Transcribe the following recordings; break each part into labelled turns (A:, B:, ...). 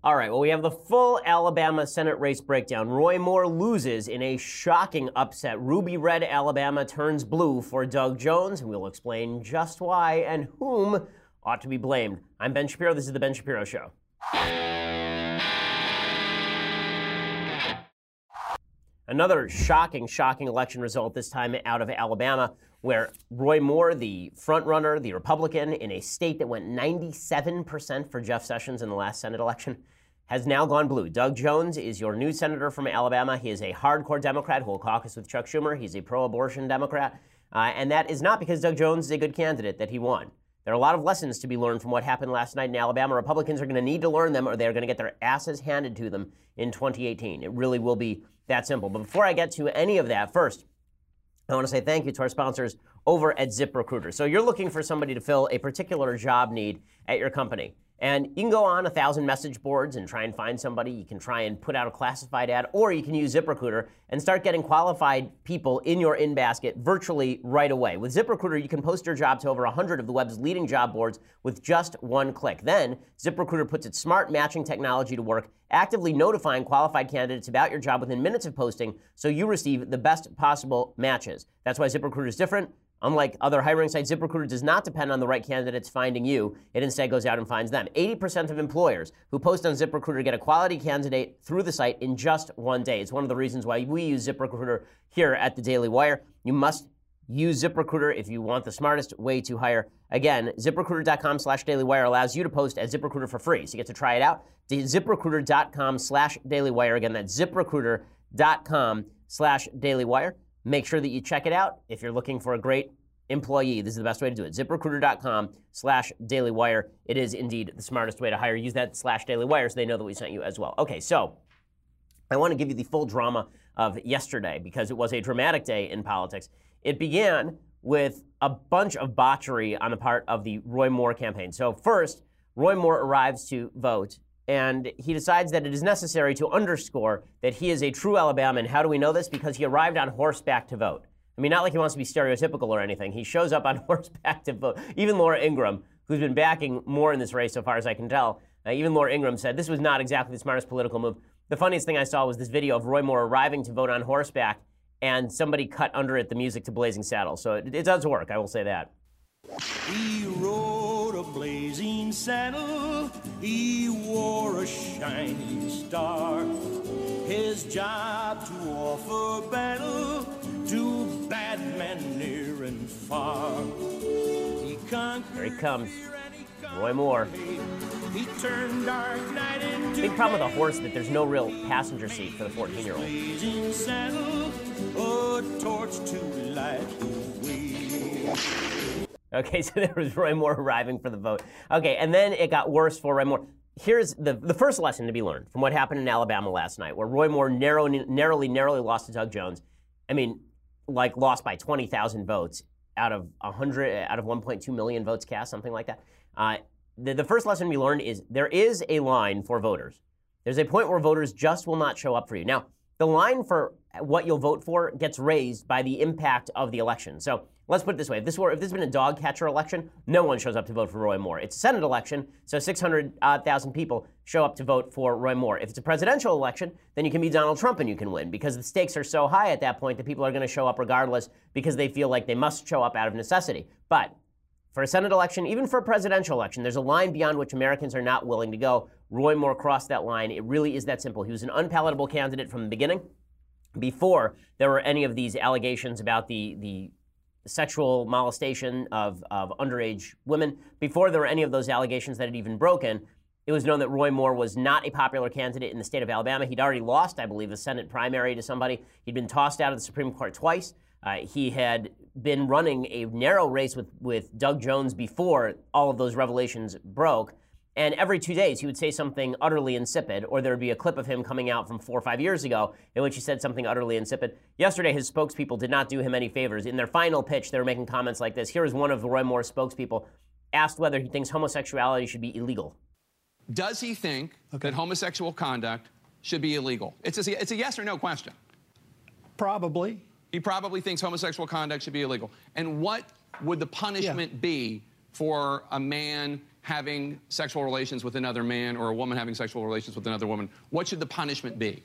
A: All right, well, we have the full Alabama Senate race breakdown. Roy Moore loses in a shocking upset. Ruby red Alabama turns blue for Doug Jones, and we'll explain just why and whom ought to be blamed. I'm Ben Shapiro. This is The Ben Shapiro Show. Another shocking election result, this time out of Alabama, where Roy Moore, the frontrunner, the Republican, in a state that went 97% for Jeff Sessions in the last Senate election, has now gone blue. Doug Jones is your new senator from Alabama. He is a hardcore Democrat who will caucus with Chuck Schumer. He's a pro-abortion Democrat. And that is not because Doug Jones is a good candidate that he won. There are a lot of lessons to be learned from what happened last night in Alabama. Republicans are going to need to learn them or they're going to get their asses handed to them in 2018. It really will be that simple. But before I get to any of that, first, I want to say thank you to our sponsors over at ZipRecruiter. So you're looking for somebody to fill a particular job need at your company. And you can go on 1,000 message boards and try and find somebody. You can try and put out a classified ad, or you can use ZipRecruiter and start getting qualified people in your in-basket virtually right away. With ZipRecruiter, you can post your job to over 100 of the web's leading job boards with just one click. Then, ZipRecruiter puts its smart matching technology to work, actively notifying qualified candidates about your job within minutes of posting, so you receive the best possible matches. That's why ZipRecruiter is different. Unlike other hiring sites, ZipRecruiter does not depend on the right candidates finding you. It instead goes out and finds them. 80% of employers who post on ZipRecruiter get a quality candidate through the site in just one day. It's one of the reasons why we use ZipRecruiter here at the Daily Wire. You must use ZipRecruiter if you want the smartest way to hire. Again, ZipRecruiter.com/dailywire allows you to post at ZipRecruiter for free. So you get to try it out. ZipRecruiter.com/dailywire. Again, that's ZipRecruiter.com/dailywire. Make sure that you check it out. If you're looking for a great employee, this is the best way to do it. ZipRecruiter.com/dailywire. It is indeed the smartest way to hire. Use that /dailywire so they know that we sent you as well. Okay, so I want to give you the full drama of yesterday because it was a dramatic day in politics. It began with a bunch of botchery on the part of the Roy Moore campaign. So first, Roy Moore arrives to vote, and he decides that it is necessary to underscore that he is a true Alabama. How do we know this? Because he arrived on horseback to vote. I mean, not like he wants to be stereotypical or anything. He shows up on horseback to vote. Even Laura Ingraham, who's been backing Moore in this race so far as I can tell, even Laura Ingraham said this was not exactly the smartest political move. The funniest thing I saw was this video of Roy Moore arriving to vote on horseback, and somebody cut under it the music to Blazing Saddles. So it does work, I will say that.
B: He rode a blazing saddle, he wore a shining star. His job to offer battle to bad men near and far. He conquered.
A: Here he comes, Roy Moore.
B: He turned dark night into
A: big problem with a horse that there's no real passenger seat for the 14-year-old.
B: blazing saddle, a torch to light the way.
A: Okay, so there was Roy Moore arriving for the vote. Okay, and then it got worse for Roy Moore. Here's the first lesson to be learned from what happened in Alabama last night, where Roy Moore narrowly lost to Doug Jones. I mean, like lost by 20,000 votes out of 1.2 million votes cast, something like that. The first lesson we learned is there is a line for voters. There's a point where voters just will not show up for you. Now, the line for what you'll vote for gets raised by the impact of the election. So let's put it this way. If this has been a dog catcher election, no one shows up to vote for Roy Moore. It's a Senate election, so 600,000 people show up to vote for Roy Moore. If it's a presidential election, then you can be Donald Trump and you can win because the stakes are so high at that point that people are going to show up regardless because they feel like they must show up out of necessity. But for a Senate election, even for a presidential election, there's a line beyond which Americans are not willing to go. Roy Moore crossed that line. It really is that simple. He was an unpalatable candidate from the beginning. Before there were any of these allegations about the sexual molestation of underage women, before there were any of those allegations that had even broken, it was known that Roy Moore was not a popular candidate in the state of Alabama. He'd already lost, I believe, the Senate primary to somebody. He'd been tossed out of the Supreme Court twice. He had been running a narrow race with Doug Jones before all of those revelations broke. And every 2 days, he would say something utterly insipid, or there would be a clip of him coming out from 4 or 5 years ago in which he said something utterly insipid. Yesterday, his spokespeople did not do him any favors. In their final pitch, they were making comments like this. Here is one of Roy Moore's spokespeople asked whether he thinks homosexuality should be illegal.
C: Does he think that homosexual conduct should be illegal? It's a yes or no question.
D: Probably.
C: He probably thinks homosexual conduct should be illegal. And what would the punishment be for a man having sexual relations with another man or a woman having sexual relations with another woman, what should the punishment be?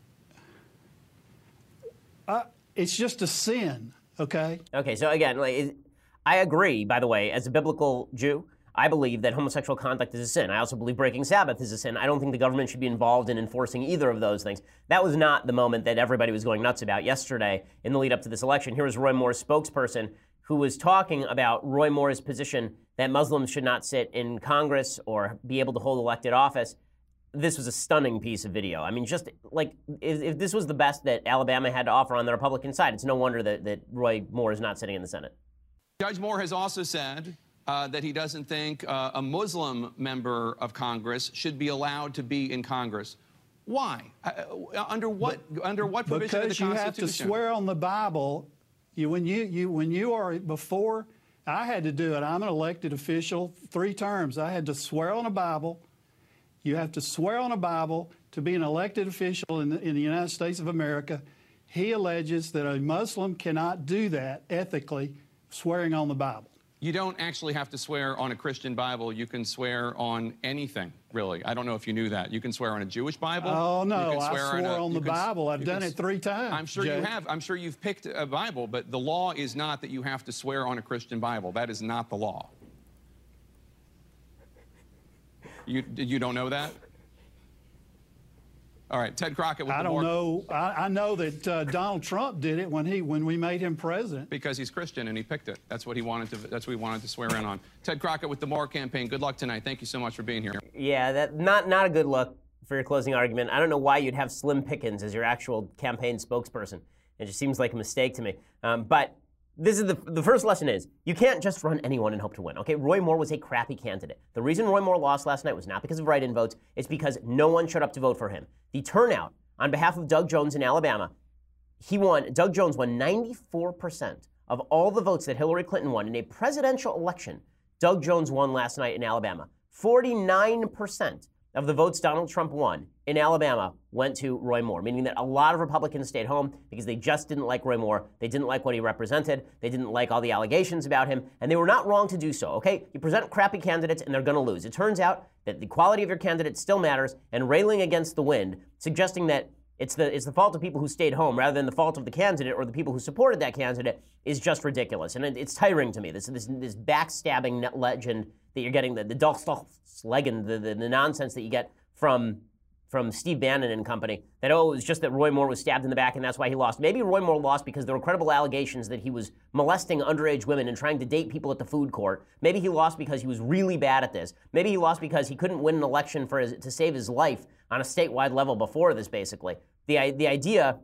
D: It's just a sin, okay?
A: Okay, so again, I agree, by the way, as a biblical Jew, I believe that homosexual conduct is a sin. I also believe breaking Sabbath is a sin. I don't think the government should be involved in enforcing either of those things. That was not the moment that everybody was going nuts about yesterday in the lead up to this election. Here was Roy Moore's spokesperson who was talking about Roy Moore's position that Muslims should not sit in Congress or be able to hold elected office. This was a stunning piece of video. I mean, just like, if this was the best that Alabama had to offer on the Republican side, it's no wonder that Roy Moore is not sitting in the Senate.
C: Judge Moore has also said that he doesn't think a Muslim member of Congress should be allowed to be in Congress. Why? Under what provision of the Constitution?
D: Because you have to swear on the Bible. When you are before, I had to do it. I'm an elected official, 3 terms. I had to swear on a Bible. You have to swear on a Bible to be an elected official in the United States of America. He alleges that a Muslim cannot do that ethically, swearing on the Bible.
C: You don't actually have to swear on a Christian Bible. You can swear on anything, really. I don't know if you knew that. You can swear on a Jewish Bible.
D: Oh, no, I swore on the Bible. I've done it 3 times.
C: I'm sure you have. I'm sure you've picked a Bible, but the law is not that you have to swear on a Christian Bible. That is not the law. You don't know that? All right, Ted Crockett with
D: I don't know. I know that Donald Trump did it when we made him president.
C: Because he's Christian and he picked it. That's what he wanted to. That's what he wanted to swear in on. Ted Crockett with the Moore campaign. Good luck tonight. Thank you so much for being here.
A: Yeah, that not a good look for your closing argument. I don't know why you'd have Slim Pickens as your actual campaign spokesperson. It just seems like a mistake to me. But this is the first lesson is you can't just run anyone and hope to win. Okay, Roy Moore was a crappy candidate. The reason Roy Moore lost last night was not because of write-in votes. It's because no one showed up to vote for him. The turnout on behalf of Doug Jones in Alabama, Doug Jones won 94% of all the votes that Hillary Clinton won in a presidential election. Doug Jones won last night in Alabama. 49% of the votes Donald Trump won in Alabama went to Roy Moore, meaning that a lot of Republicans stayed home because they just didn't like Roy Moore. They didn't like what he represented. They didn't like all the allegations about him, and they were not wrong to do so, okay? You present crappy candidates, and they're going to lose. It turns out that the quality of your candidate still matters, and railing against the wind, suggesting that it's the fault of people who stayed home rather than the fault of the candidate or the people who supported that candidate is just ridiculous. And it's tiring to me, this backstabbing legend that you're getting, the Dolchstoßlegend, the nonsense that you get from Steve Bannon and company, that, it was just that Roy Moore was stabbed in the back and that's why he lost. Maybe Roy Moore lost because there were credible allegations that he was molesting underage women and trying to date people at the food court. Maybe he lost because he was really bad at this. Maybe he lost because he couldn't win an election to save his life on a statewide level before this, basically. The idea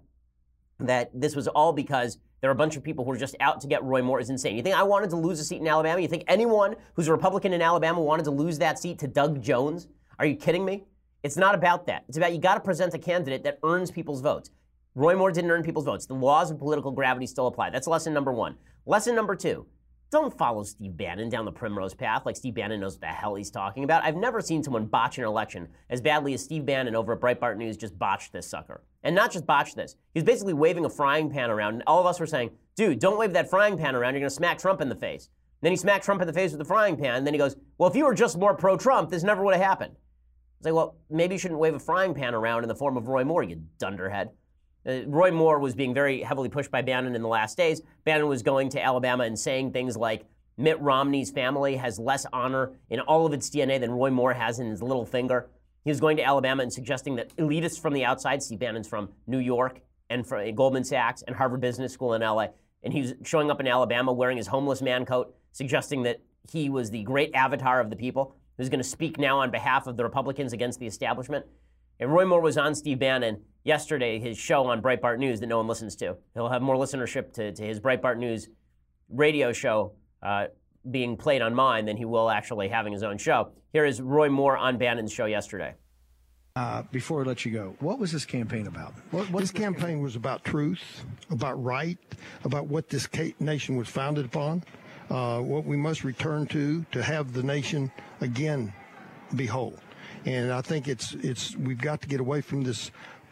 A: that this was all because there are a bunch of people who are just out to get Roy Moore is insane. You think I wanted to lose a seat in Alabama? You think anyone who's a Republican in Alabama wanted to lose that seat to Doug Jones? Are you kidding me? It's not about that. It's about you got to present a candidate that earns people's votes. Roy Moore didn't earn people's votes. The laws of political gravity still apply. That's lesson number 1. Lesson number 2, don't follow Steve Bannon down the primrose path like Steve Bannon knows what the hell he's talking about. I've never seen someone botch an election as badly as Steve Bannon over at Breitbart News just botched this sucker. And not just botched this. He was basically waving a frying pan around, and all of us were saying, dude, don't wave that frying pan around. You're going to smack Trump in the face. And then he smacked Trump in the face with the frying pan, and then he goes, well, if you were just more pro-Trump, this never would have happened. It's like, well, maybe you shouldn't wave a frying pan around in the form of Roy Moore, you dunderhead. Roy Moore was being very heavily pushed by Bannon in the last days. Bannon was going to Alabama and saying things like, Mitt Romney's family has less honor in all of its DNA than Roy Moore has in his little finger. He was going to Alabama and suggesting that elitists from the outside, Steve Bannon's from New York and from Goldman Sachs and Harvard Business School in LA, and he was showing up in Alabama wearing his homeless man coat, suggesting that he was the great avatar of the people, who's going to speak now on behalf of the Republicans against the establishment. And Roy Moore was on Steve Bannon yesterday, his show on Breitbart News that no one listens to. He'll have more listenership to his Breitbart News radio show being played on mine than he will actually having his own show. Here is Roy Moore on Bannon's show yesterday.
E: Before I let you go, what was this campaign about?
F: This campaign was about truth, about right, about what this nation was founded upon, what we must return to have the nation again be whole. And I think we've got to get away from this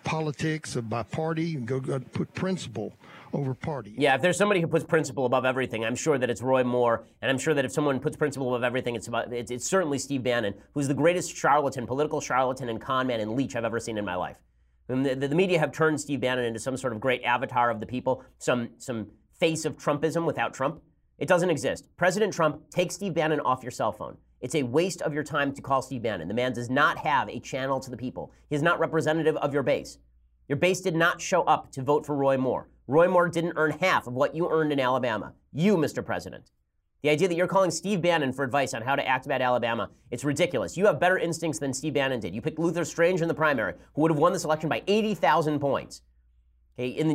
F: politics, by party, and go put principle over party.
A: Yeah, if there's somebody who puts principle above everything, I'm sure that it's Roy Moore, and I'm sure that if someone puts principle above everything, it's certainly Steve Bannon, who's the greatest charlatan, political charlatan, and con man and leech I've ever seen in my life. And the media have turned Steve Bannon into some sort of great avatar of the people, some face of Trumpism without Trump. It doesn't exist. President Trump, take Steve Bannon off your cell phone. It's a waste of your time to call Steve Bannon. The man does not have a channel to the people. He is not representative of your base. Your base did not show up to vote for Roy Moore. Roy Moore didn't earn half of what you earned in Alabama. You, Mr. President. The idea that you're calling Steve Bannon for advice on how to act about Alabama, it's ridiculous. You have better instincts than Steve Bannon did. You picked Luther Strange in the primary, who would have won this election by 80,000 points. Okay, in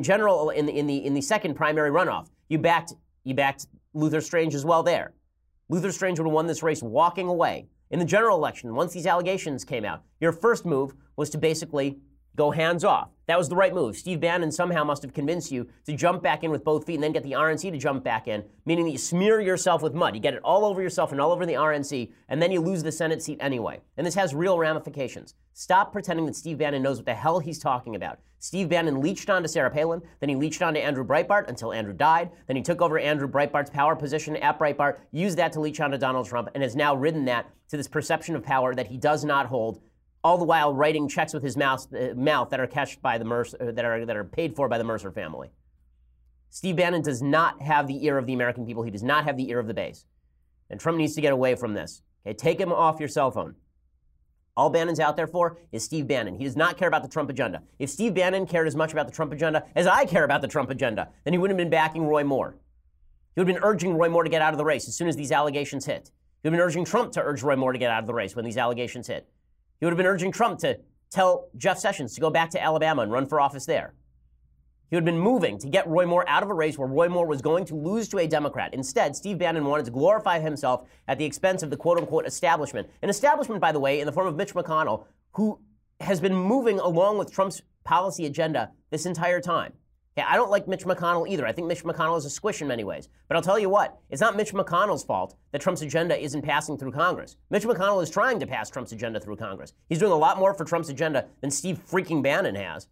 A: the second primary runoff, you backed Luther Strange as well there. Luther Strange would have won this race walking away. In the general election, once these allegations came out, your first move was to basically go hands off. That was the right move. Steve Bannon somehow must have convinced you to jump back in with both feet and then get the RNC to jump back in, meaning that you smear yourself with mud. You get it all over yourself and all over the RNC, and then you lose the Senate seat anyway. And this has real ramifications. Stop pretending that Steve Bannon knows what the hell he's talking about. Steve Bannon leached onto Sarah Palin, then he leached onto Andrew Breitbart until Andrew died, then he took over Andrew Breitbart's power position at Breitbart, used that to leach onto Donald Trump, and has now ridden that to this perception of power that he does not hold, all the while writing checks with his mouth that are cashed by the Mercer, that are paid for by the Mercer family. Steve Bannon does not have the ear of the American people. He does not have the ear of the base. And Trump needs to get away from this. Okay, take him off your cell phone. All Bannon's out there for is Steve Bannon. He does not care about the Trump agenda. If Steve Bannon cared as much about the Trump agenda as I care about the Trump agenda, then he wouldn't have been backing Roy Moore. He would have been urging Roy Moore to get out of the race as soon as these allegations hit. He would have been urging Trump to urge Roy Moore to get out of the race when these allegations hit. He would have been urging Trump to tell Jeff Sessions to go back to Alabama and run for office there. He would have been moving to get Roy Moore out of a race where Roy Moore was going to lose to a Democrat. Instead, Steve Bannon wanted to glorify himself at the expense of the quote-unquote establishment. An establishment, by the way, in the form of Mitch McConnell, who has been moving along with Trump's policy agenda this entire time. Okay, I don't like Mitch McConnell either. I think Mitch McConnell is a squish in many ways. But I'll tell you what, it's not Mitch McConnell's fault that Trump's agenda isn't passing through Congress. Mitch McConnell is trying to pass Trump's agenda through Congress. He's doing a lot more for Trump's agenda than Steve freaking Bannon has.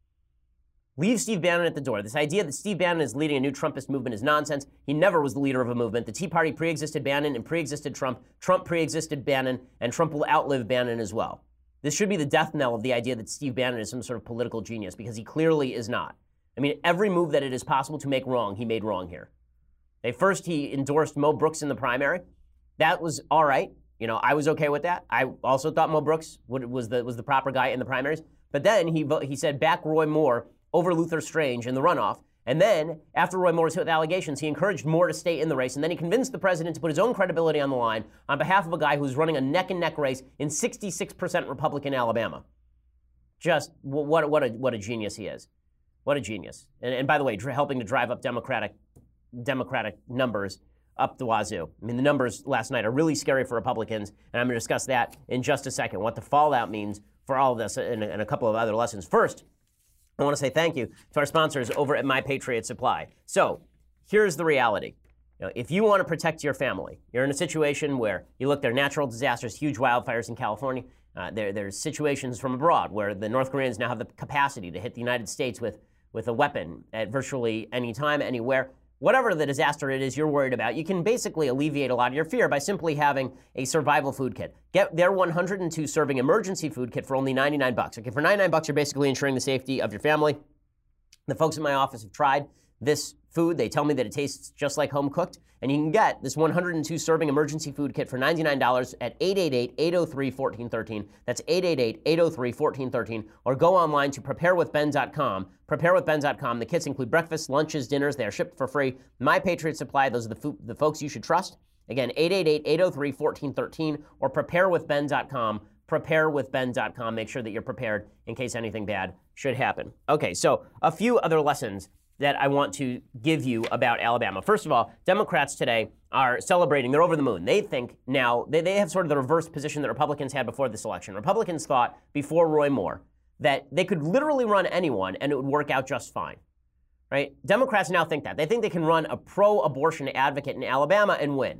A: Leave Steve Bannon at the door. This idea that Steve Bannon is leading a new Trumpist movement is nonsense. He never was the leader of a movement. The Tea Party pre-existed Bannon and pre-existed Trump. Trump pre-existed Bannon, and Trump will outlive Bannon as well. This should be the death knell of the idea that Steve Bannon is some sort of political genius, because he clearly is not. I mean, every move that it is possible to make wrong, he made wrong here. First, he endorsed Mo Brooks in the primary. That was all right. You know, I was okay with that. I also thought Mo Brooks was the proper guy in the primaries. But then he said back Roy Moore over Luther Strange in the runoff. And then, after Roy Moore was hit with allegations, he encouraged Moore to stay in the race. And then he convinced the president to put his own credibility on the line on behalf of a guy who's running a neck-and-neck race in 66% Republican Alabama. Just what a genius he is. What a genius. And by the way, helping to drive up Democratic numbers up the wazoo. I mean, the numbers last night are really scary for Republicans, and I'm going to discuss that in just a second, what the fallout means for all of this and a couple of other lessons. First, I want to say thank you to our sponsors over at My Patriot Supply. So here's the reality. You know, if you want to protect your family, you're in a situation where there are natural disasters, huge wildfires in California. There's situations from abroad where the North Koreans now have the capacity to hit the United States with a weapon at virtually any time, anywhere. Whatever the disaster it is you're worried about, you can basically alleviate a lot of your fear by simply having a survival food kit. Get their 102 serving emergency food kit for only $99. Okay, for $99, you're basically ensuring the safety of your family. The folks in my office have tried this food. They tell me that it tastes just like home cooked. And you can get this 102 serving emergency food kit for $99 at 888-803-1413. That's 888-803-1413. Or go online to preparewithben.com. Preparewithben.com. The kits include breakfast, lunches, dinners. They are shipped for free. My Patriot Supply, those are the folks you should trust. Again, 888-803-1413 or preparewithben.com. Preparewithben.com. Make sure that you're prepared in case anything bad should happen. Okay, so a few other lessons that I want to give you about Alabama. First of all, Democrats today are celebrating. They're over the moon. They think now, they have sort of the reverse position that Republicans had before this election. Republicans thought before Roy Moore that they could literally run anyone and it would work out just fine, right? Democrats now think that. They think they can run a pro-abortion advocate in Alabama and win.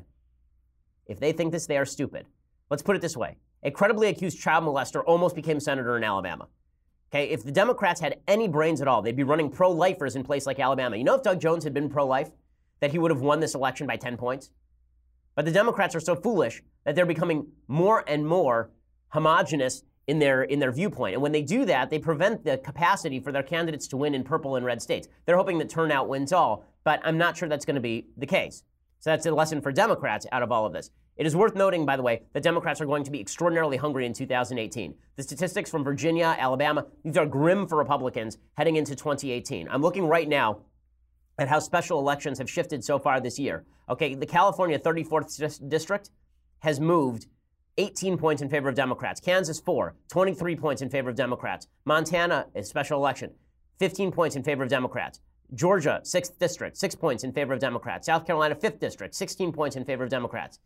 A: If they think this, they are stupid. Let's put it this way. A credibly accused child molester almost became senator in Alabama. Okay, if the Democrats had any brains at all, they'd be running pro-lifers in place like Alabama. You know, if Doug Jones had been pro-life, that he would have won this election by 10 points. But the Democrats are so foolish that they're becoming more and more homogenous in their viewpoint. And when they do that, they prevent the capacity for their candidates to win in purple and red states. They're hoping that turnout wins all, but I'm not sure that's going to be the case. So that's a lesson for Democrats out of all of this. It is worth noting, by the way, that Democrats are going to be extraordinarily hungry in 2018. The statistics from Virginia, Alabama, these are grim for Republicans heading into 2018. I'm looking right now at how special elections have shifted so far this year. Okay, the California 34th district has moved 18 points in favor of Democrats. Kansas, 4, 23 points in favor of Democrats. Montana, a special election, 15 points in favor of Democrats. Georgia, 6th district, 6 points in favor of Democrats. South Carolina, 5th district, 16 points in favor of Democrats.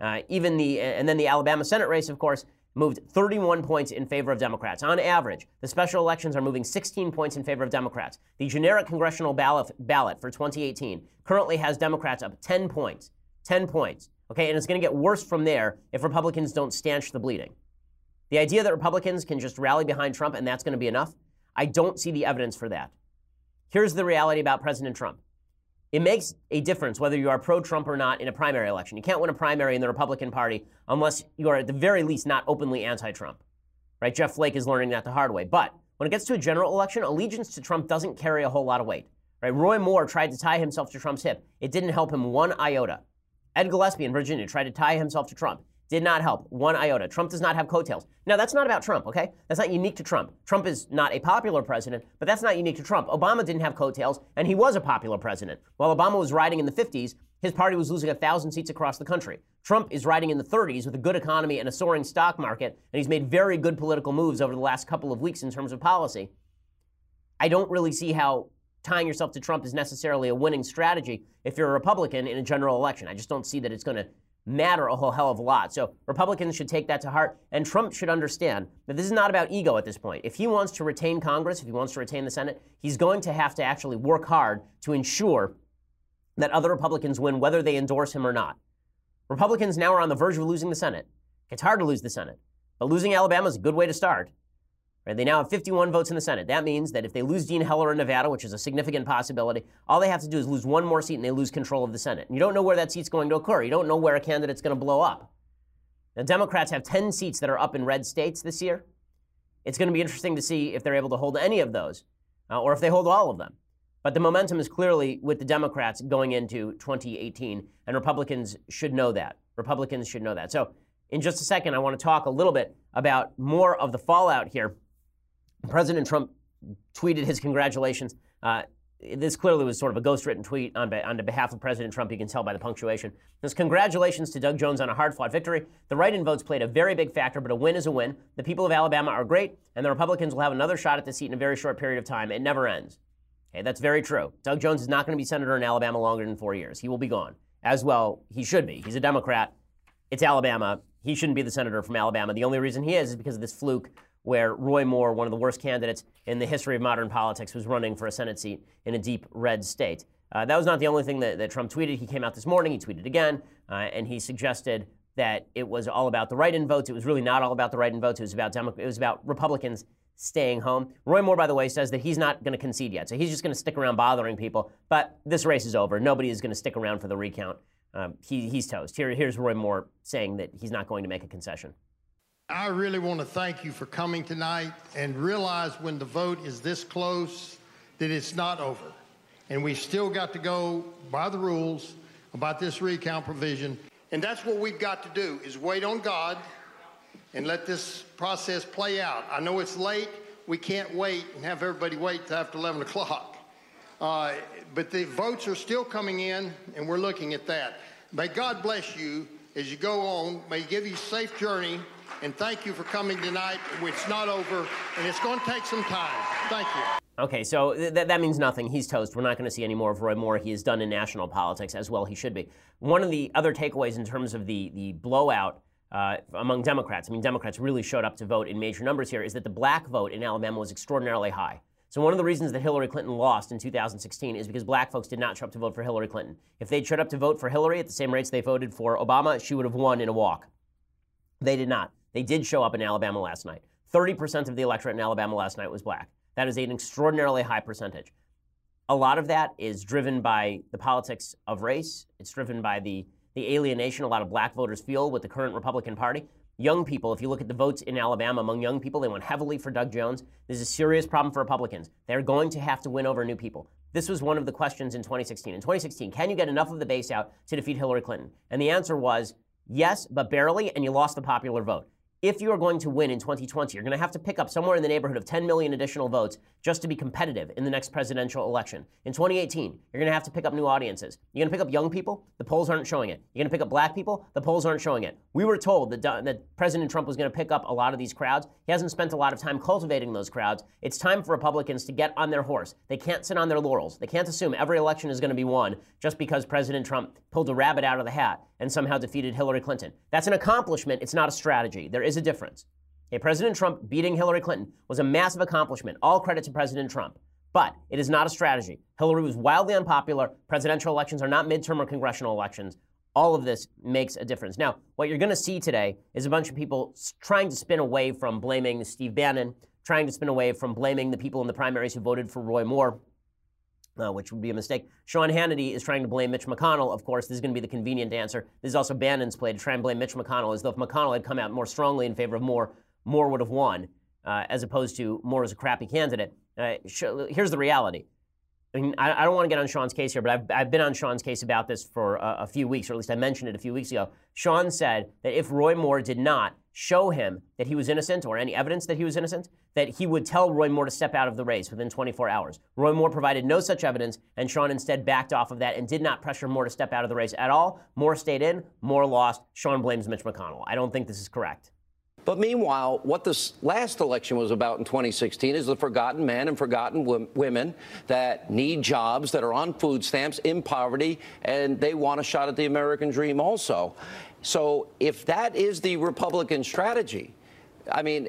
A: And then the Alabama Senate race, of course, moved 31 points in favor of Democrats. On average, the special elections are moving 16 points in favor of Democrats. The generic congressional ballot for 2018 currently has Democrats up 10 points. 10 points. Okay, and it's going to get worse from there if Republicans don't stanch the bleeding. The idea that Republicans can just rally behind Trump and that's going to be enough, I don't see the evidence for that. Here's the reality about President Trump. It makes a difference whether you are pro-Trump or not in a primary election. You can't win a primary in the Republican Party unless you are at the very least not openly anti-Trump. Right? Jeff Flake is learning that the hard way. But when it gets to a general election, allegiance to Trump doesn't carry a whole lot of weight. Right? Roy Moore tried to tie himself to Trump's hip. It didn't help him one iota. Ed Gillespie in Virginia tried to tie himself to Trump. Did not help one iota. Trump does not have coattails. Now, that's not about Trump, okay? That's not unique to Trump. Trump is not a popular president, but that's not unique to Trump. Obama didn't have coattails, and he was a popular president. While Obama was riding in the 50s, his party was losing 1,000 seats across the country. Trump is riding in the 30s with a good economy and a soaring stock market, and he's made very good political moves over the last couple of weeks in terms of policy. I don't really see how tying yourself to Trump is necessarily a winning strategy if you're a Republican in a general election. I just don't see that it's going to matter a whole hell of a lot. So Republicans should take that to heart, and Trump should understand that this is not about ego at this point. If he wants to retain Congress, if he wants to retain the Senate, he's going to have to actually work hard to ensure that other Republicans win whether they endorse him or not. Republicans now are on the verge of losing the Senate. It's hard to lose the Senate, but losing Alabama is a good way to start. Right? They now have 51 votes in the Senate. That means that if they lose Dean Heller in Nevada, which is a significant possibility, all they have to do is lose one more seat and they lose control of the Senate. And you don't know where that seat's going to occur. You don't know where a candidate's going to blow up. Now, Democrats have 10 seats that are up in red states this year. It's going to be interesting to see if they're able to hold any of those, or if they hold all of them. But the momentum is clearly with the Democrats going into 2018, and Republicans should know that. Republicans should know that. So in just a second, I want to talk a little bit about more of the fallout here. President Trump tweeted his congratulations. This clearly was sort of a ghostwritten tweet on behalf of President Trump. You can tell by the punctuation. His congratulations to Doug Jones on a hard-fought victory. The write-in votes played a very big factor, but a win is a win. The people of Alabama are great, and the Republicans will have another shot at the seat in a very short period of time. It never ends. Okay, that's very true. Doug Jones is not going to be senator in Alabama longer than 4 years. He will be gone. As well, he should be. He's a Democrat. It's Alabama. He shouldn't be the senator from Alabama. The only reason he is because of this fluke where Roy Moore, one of the worst candidates in the history of modern politics, was running for a Senate seat in a deep red state. That was not the only thing that Trump tweeted. He came out this morning, he tweeted again, and he suggested that it was all about the write-in votes. It was really not all about the write-in votes. It was about Republicans staying home. Roy Moore, by the way, says that he's not going to concede yet, so he's just going to stick around bothering people. But this race is over. Nobody is going to stick around for the recount. He's toast. Here's Roy Moore saying that he's not going to make a concession.
F: I really want to thank you for coming tonight and realize when the vote is this close that it's not over. And we still got to go by the rules about this recount provision. And that's what we've got to do is wait on God and let this process play out. I know it's late. We can't wait and have everybody wait till after 11 o'clock. But the votes are still coming in, and we're looking at that. May God bless you as you go on. May He give you a safe journey. And thank you for coming tonight. It's not over, and it's going to take some time. Thank you.
A: Okay, so that means nothing. He's toast. We're not going to see any more of Roy Moore. He is done in national politics, as well he should be. One of the other takeaways in terms of the blowout among Democrats, I mean, Democrats really showed up to vote in major numbers here, is that the black vote in Alabama was extraordinarily high. So one of the reasons that Hillary Clinton lost in 2016 is because black folks did not show up to vote for Hillary Clinton. If they'd showed up to vote for Hillary at the same rates they voted for Obama, she would have won in a walk. They did not. They did show up in Alabama last night. 30% of the electorate in Alabama last night was black. That is an extraordinarily high percentage. A lot of that is driven by the politics of race. It's driven by the alienation a lot of black voters feel with the current Republican Party. Young people, if you look at the votes in Alabama among young people, they went heavily for Doug Jones. This is a serious problem for Republicans. They're going to have to win over new people. This was one of the questions in 2016. In 2016, can you get enough of the base out to defeat Hillary Clinton? And the answer was yes, but barely, and you lost the popular vote. If you are going to win in 2020, you're going to have to pick up somewhere in the neighborhood of 10 million additional votes just to be competitive in the next presidential election. In 2018, you're going to have to pick up new audiences. You're going to pick up young people? The polls aren't showing it. You're going to pick up black people? The polls aren't showing it. We were told that President Trump was going to pick up a lot of these crowds. He hasn't spent a lot of time cultivating those crowds. It's time for Republicans to get on their horse. They can't sit on their laurels. They can't assume every election is going to be won just because President Trump pulled a rabbit out of the hat and somehow defeated Hillary Clinton. That's an accomplishment. It's not a strategy. There is a difference. Okay, President Trump beating Hillary Clinton was a massive accomplishment. All credit to President Trump. But it is not a strategy. Hillary was wildly unpopular. Presidential elections are not midterm or congressional elections. All of this makes a difference. Now, what you're going to see today is a bunch of people trying to spin away from blaming Steve Bannon, trying to spin away from blaming the people in the primaries who voted for Roy Moore, which would be a mistake. Sean Hannity is trying to blame Mitch McConnell. Of course, this is going to be the convenient answer. This is also Bannon's play to try and blame Mitch McConnell, as though if McConnell had come out more strongly in favor of Moore, Moore would have won, as opposed to Moore as a crappy candidate. Here's the reality. I mean, I don't want to get on Sean's case here, but I've been on Sean's case about this for a few weeks, or at least I mentioned it a few weeks ago. Sean said that if Roy Moore did not show him that he was innocent or any evidence that he was innocent, that he would tell Roy Moore to step out of the race within 24 hours. Roy Moore provided no such evidence, and Sean instead backed off of that and did not pressure Moore to step out of the race at all. Moore stayed in, Moore lost. Sean blames Mitch McConnell. I don't think this is correct.
G: But meanwhile, what this last election was about in 2016 is the forgotten men and forgotten women that need jobs, that are on food stamps, in poverty, and they want a shot at the American dream also. So if that is the Republican strategy, I mean,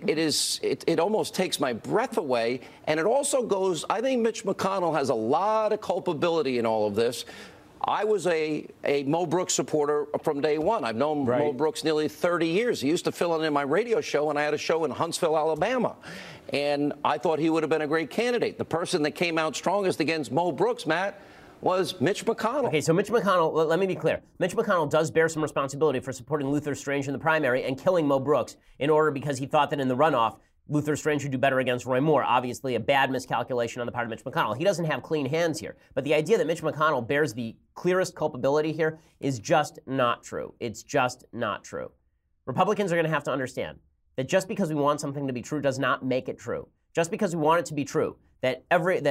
G: it almost takes my breath away. And it also goes, I think Mitch McConnell has a lot of culpability in all of this. I was a Mo Brooks supporter from day one. I've known Mo Brooks nearly 30 years. He used to fill in my radio show when I had a show in Huntsville, Alabama. And I thought he would have been a great candidate. The person that came out strongest against Mo Brooks, Matt, was Mitch McConnell.
A: Okay, so Mitch McConnell, let me be clear. Mitch McConnell does bear some responsibility for supporting Luther Strange in the primary and killing Mo Brooks in order because he thought that in the runoff, Luther Strange would do better against Roy Moore. Obviously, a bad miscalculation on the part of Mitch McConnell. He doesn't have clean hands here. But the idea that Mitch McConnell bears the clearest culpability here is just not true. It's just not true. Republicans are going to have to understand that just because we want something to be true does not make it true. Just because we want it to be true, that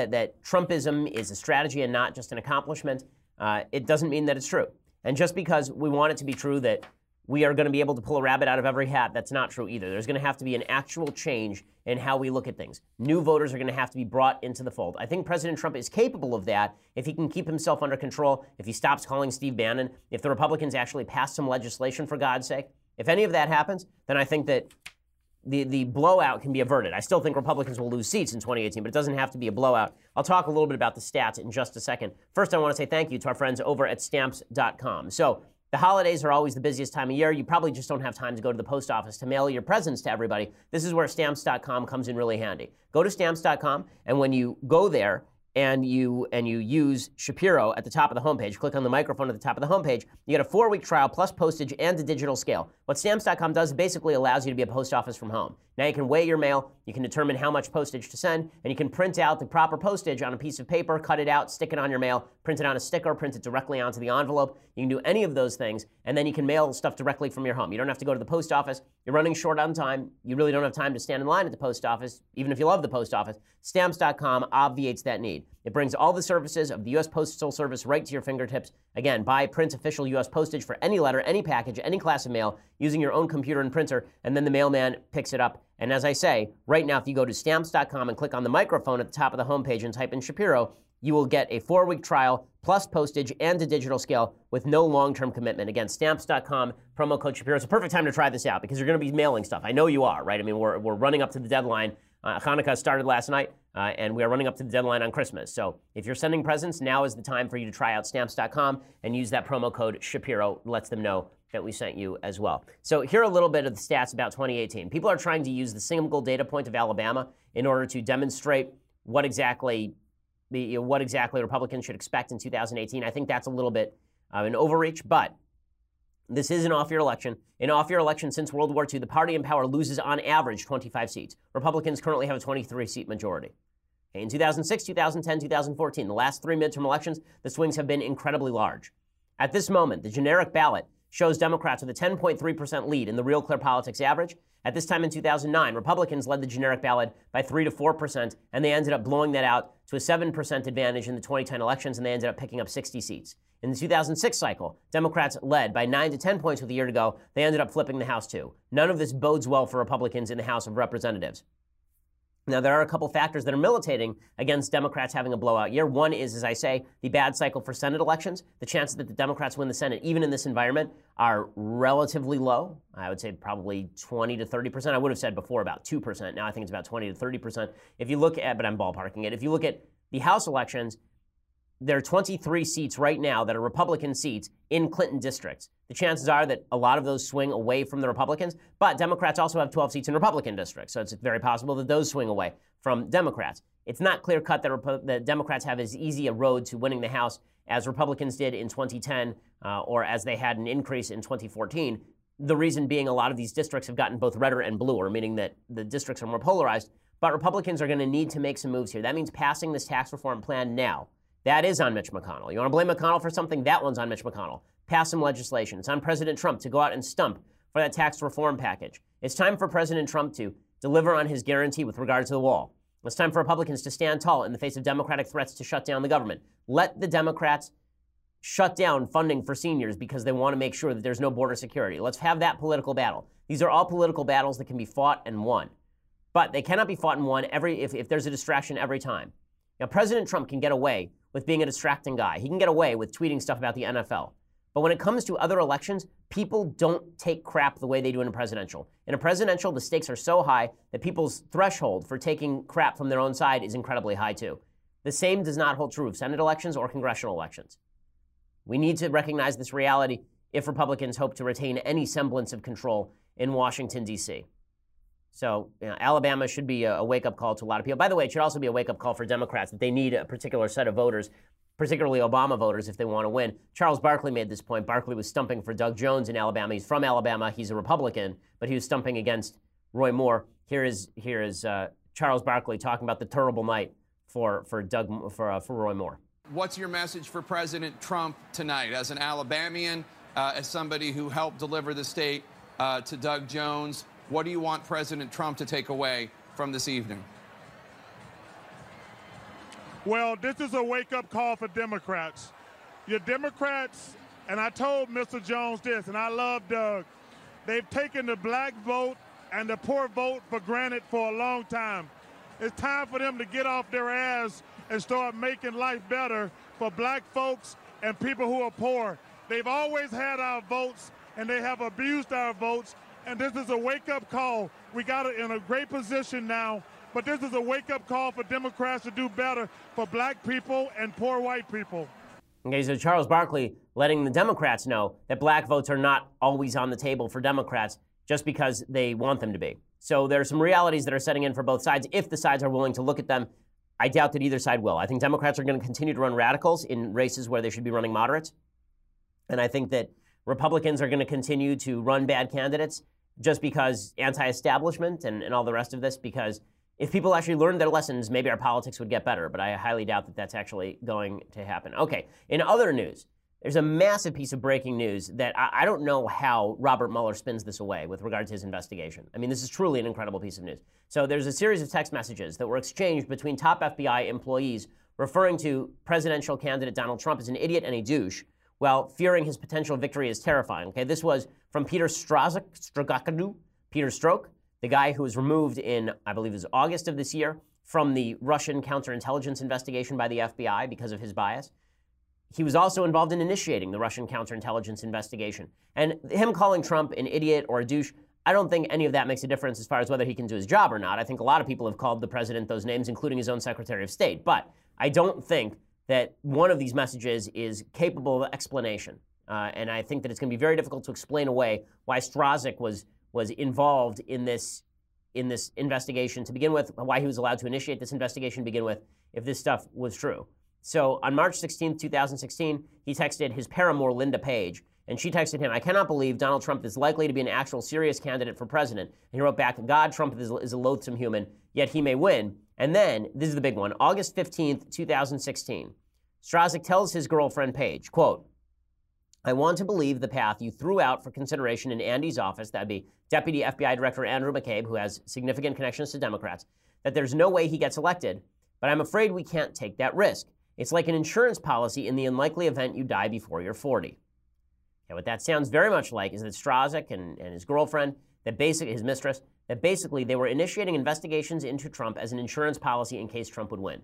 A: Trumpism is a strategy and not just an accomplishment, it doesn't mean that it's true. And just because we want it to be true that we are going to be able to pull a rabbit out of every hat, that's not true either. There's going to have to be an actual change in how we look at things. New voters are going to have to be brought into the fold. I think President Trump is capable of that if he can keep himself under control, if he stops calling Steve Bannon, if the Republicans actually pass some legislation, for God's sake. If any of that happens, then I think that the blowout can be averted. I still think Republicans will lose seats in 2018, but it doesn't have to be a blowout. I'll talk a little bit about the stats in just a second. First, I want to say thank you to our friends over at Stamps.com. So, the holidays are always the busiest time of year. You probably just don't have time to go to the post office to mail your presents to everybody. This is where Stamps.com comes in really handy. Go to Stamps.com, and when you go there and you use Shapiro at the top of the homepage, click on the microphone at the top of the homepage, you get a 4-week trial plus postage and a digital scale. What Stamps.com does basically allows you to be a post office from home. Now you can weigh your mail, you can determine how much postage to send, and you can print out the proper postage on a piece of paper, cut it out, stick it on your mail, print it on a sticker, print it directly onto the envelope. You can do any of those things, and then you can mail stuff directly from your home. You don't have to go to the post office. You're running short on time. You really don't have time to stand in line at the post office, even if you love the post office. Stamps.com obviates that need. It brings all the services of the U.S. Postal Service right to your fingertips. Again, buy print official U.S. postage for any letter, any package, any class of mail using your own computer and printer, and then the mailman picks it up. And as I say, right now, if you go to Stamps.com and click on the microphone at the top of the homepage and type in Shapiro, you will get a 4-week trial plus postage and a digital scale with no long-term commitment. Again, Stamps.com, promo code Shapiro. It's a perfect time to try this out because you're going to be mailing stuff. I know you are, right? I mean, we're running up to the deadline. Hanukkah started last night, and we are running up to the deadline on Christmas. So if you're sending presents, now is the time for you to try out Stamps.com and use that promo code Shapiro. Lets them know that we sent you as well. So here are a little bit of the stats about 2018. People are trying to use the single data point of Alabama in order to demonstrate what exactly Republicans should expect in 2018. I think that's a little bit of an overreach, but this is an off-year election. In an off-year election since World War II, the party in power loses on average 25 seats. Republicans currently have a 23-seat majority. In 2006, 2010, 2014, the last three midterm elections, the swings have been incredibly large. At this moment, the generic ballot shows Democrats with a 10.3% lead in the Real Clear Politics average. At this time in 2009, Republicans led the generic ballot by 3 to 4%, and they ended up blowing that out to a 7% advantage in the 2010 elections, and they ended up picking up 60 seats. In the 2006 cycle, Democrats led by 9 to 10 points with a year to go. They ended up flipping the House too. None of this bodes well for Republicans in the House of Representatives. Now, there are a couple factors that are militating against Democrats having a blowout year. One is, as I say, the bad cycle for Senate elections. The chances that the Democrats win the Senate, even in this environment, are relatively low. I would say probably 20 to 30%. I would have said before about 2%. Now I think it's about 20 to 30%. If you look at, but I'm ballparking it. If you look at the House elections, there are 23 seats right now that are Republican seats in Clinton districts. The chances are that a lot of those swing away from the Republicans, but Democrats also have 12 seats in Republican districts, so it's very possible that those swing away from Democrats. It's not clear-cut that Democrats have as easy a road to winning the House as Republicans did in 2010 or as they had an increase in 2014. The reason being a lot of these districts have gotten both redder and bluer, meaning that the districts are more polarized, but Republicans are going to need to make some moves here. That means passing this tax reform plan now. That is on Mitch McConnell. You want to blame McConnell for something? That one's on Mitch McConnell. Pass some legislation. It's on President Trump to go out and stump for that tax reform package. It's time for President Trump to deliver on his guarantee with regard to the wall. It's time for Republicans to stand tall in the face of Democratic threats to shut down the government. Let the Democrats shut down funding for seniors because they want to make sure that there's no border security. Let's have that political battle. These are all political battles that can be fought and won. But they cannot be fought and won if there's a distraction every time. Now, President Trump can get away with being a distracting guy. He can get away with tweeting stuff about the NFL. But when it comes to other elections, people don't take crap the way they do in a presidential. In a presidential, the stakes are so high that people's threshold for taking crap from their own side is incredibly high too. The same does not hold true of Senate elections or congressional elections. We need to recognize this reality if Republicans hope to retain any semblance of control in Washington, D.C. So, Alabama should be a wake-up call to a lot of people. By the way, it should also be a wake-up call for Democrats that they need a particular set of voters, particularly Obama voters, if they want to win. Charles Barkley made this point. Barkley was stumping for Doug Jones in Alabama. He's from Alabama. He's a Republican, but he was stumping against Roy Moore. Here is Charles Barkley talking about the terrible night for Roy Moore.
C: What's your message for President Trump tonight as an Alabamian, as somebody who helped deliver the state to Doug Jones? What do you want President Trump to take away from this evening?
H: Well, this is a wake-up call for Democrats. Your Democrats, and I told Mr. Jones this, and I love Doug, they've taken the black vote and the poor vote for granted for a long time. It's time for them to get off their ass and start making life better for black folks and people who are poor. They've always had our votes, and they have abused our votes. And this is a wake-up call. We got it in a great position now, but this is a wake-up call for Democrats to do better for black people and poor white people.
A: Okay, so Charles Barkley letting the Democrats know that black votes are not always on the table for Democrats just because they want them to be. So there are some realities that are setting in for both sides if the sides are willing to look at them. I doubt that either side will. I think Democrats are going to continue to run radicals in races where they should be running moderates. And I think that Republicans are going to continue to run bad candidates just because anti-establishment and all the rest of this, because if people actually learned their lessons, maybe our politics would get better, but I highly doubt that that's actually going to happen. Okay, in other news, there's a massive piece of breaking news that I don't know how Robert Mueller spins this away with regard to his investigation. I mean, this is truly an incredible piece of news. So there's a series of text messages that were exchanged between top FBI employees referring to presidential candidate Donald Trump as an idiot and a douche, while fearing his potential victory is terrifying. Okay, this was from Peter Strzok, the guy who was removed in, I believe it was August of this year, from the Russian counterintelligence investigation by the FBI because of his bias. He was also involved in initiating the Russian counterintelligence investigation. And him calling Trump an idiot or a douche, I don't think any of that makes a difference as far as whether he can do his job or not. I think a lot of people have called the president those names, including his own Secretary of State. But I don't think that one of these messages is capable of explanation. And I think that it's going to be very difficult to explain away why Strzok was involved in this investigation to begin with, why he was allowed to initiate this investigation to begin with, if this stuff was true. So on March 16, 2016, he texted his paramour, Linda Page, and she texted him, "I cannot believe Donald Trump is likely to be an actual serious candidate for president." And he wrote back, "God, Trump is a loathsome human, yet he may win." And then, this is the big one, August 15th, 2016, Strzok tells his girlfriend Page, quote, "I want to believe the path you threw out for consideration in Andy's office," that'd be Deputy FBI Director Andrew McCabe, who has significant connections to Democrats, "that there's no way he gets elected, but I'm afraid we can't take that risk. It's like an insurance policy in the unlikely event you die before you're 40. Okay, what that sounds very much like is that Strzok and his girlfriend, his mistress, that basically they were initiating investigations into Trump as an insurance policy in case Trump would win.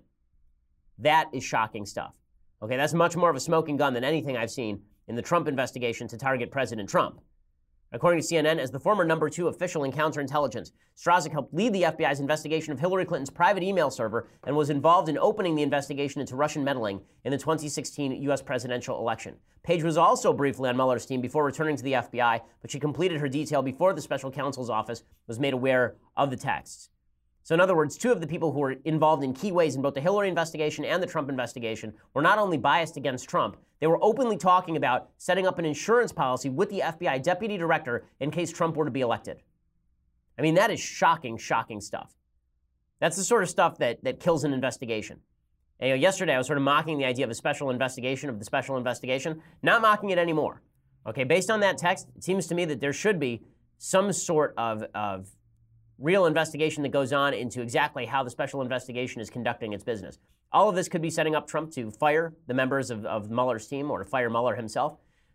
A: That is shocking stuff. Okay, that's much more of a smoking gun than anything I've seen in the Trump investigation to target President Trump. According to CNN, as the former number 2 official in counterintelligence, Strzok helped lead the FBI's investigation of Hillary Clinton's private email server and was involved in opening the investigation into Russian meddling in the 2016 U.S. presidential election. Page was also briefly on Mueller's team before returning to the FBI, but she completed her detail before the special counsel's office was made aware of the texts. So in other words, 2 of the people who were involved in key ways in both the Hillary investigation and the Trump investigation were not only biased against Trump, they were openly talking about setting up an insurance policy with the FBI deputy director in case Trump were to be elected. I mean, that is shocking, shocking stuff. That's the sort of stuff that kills an investigation. And, yesterday I was sort of mocking the idea of a special investigation of the special investigation, not mocking it anymore. Okay, based on that text, it seems to me that there should be some sort of real investigation that goes on into exactly how the special investigation is conducting its business. All of this could be setting up Trump to fire the members of Mueller's team or to fire Mueller himself.